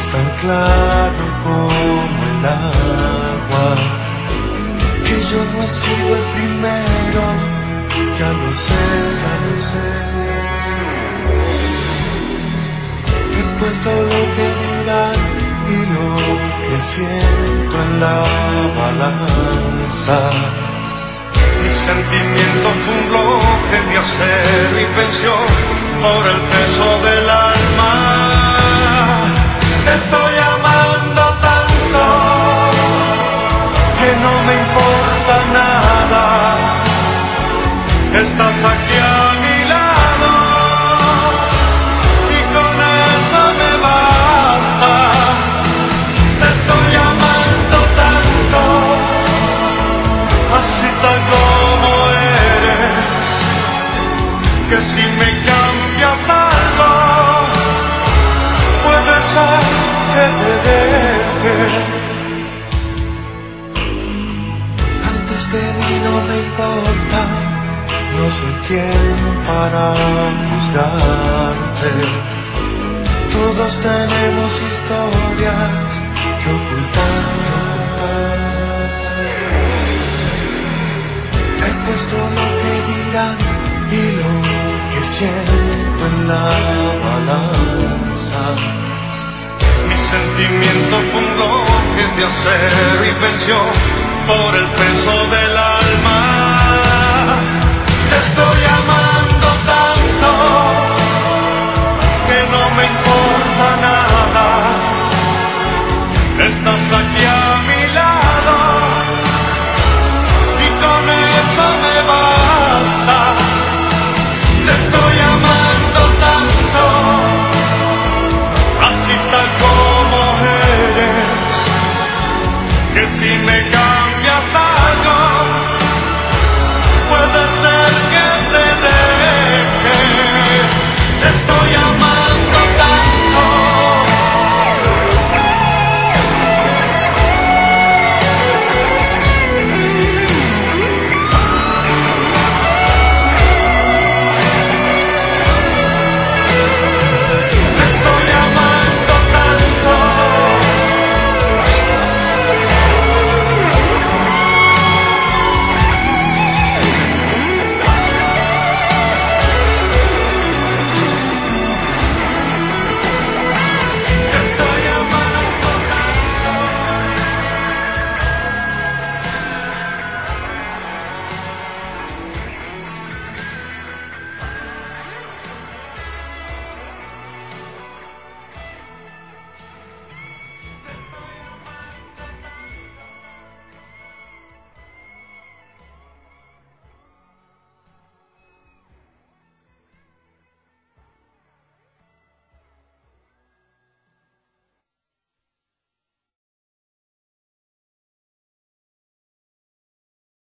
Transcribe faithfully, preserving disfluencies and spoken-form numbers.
tan claro como el agua, que yo no he sido el primero, ya lo sé, ya lo sé. He puesto lo que dirán y lo que siento en la balanza. Mi sentimiento fue un bloque de acero y venció por el peso del alma. Te estoy amando tanto que no me importa nada. Estás aquí a mi lado y con eso me basta. Te estoy amando tanto, así tal como eres, que si me cambias algo, puede ser que te deje. Antes de mí no me importa, no soy quien para juzgarte. Todos tenemos historias que ocultar. He puesto lo que dirán y lo que siento en la balanza. Mi sentimiento fue un bloque de acero y venció por el peso del alma. Te estoy amando